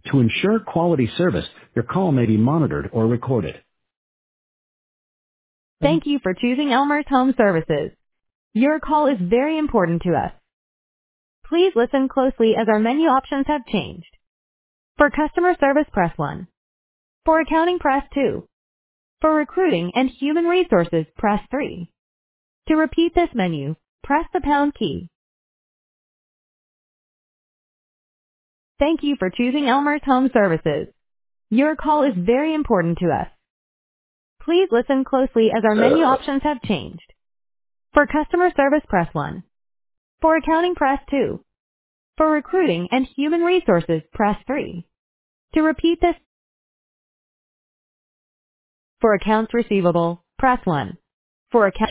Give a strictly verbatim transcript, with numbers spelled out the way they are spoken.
To ensure quality service, your call may be monitored or recorded. Thank you for choosing Elmer's Home Services. Your call is very important to us. Please listen closely as our menu options have changed. For customer service, press one. For accounting, press two. For recruiting and human resources, press three. To repeat this menu, press the pound key. Thank you for choosing Elmer's Home Services. Your call is very important to us. Please listen closely as our menu options have changed. For customer service, press one. For accounting, press two. For recruiting and human resources, press three. To repeat this, for accounts receivable, press one. For account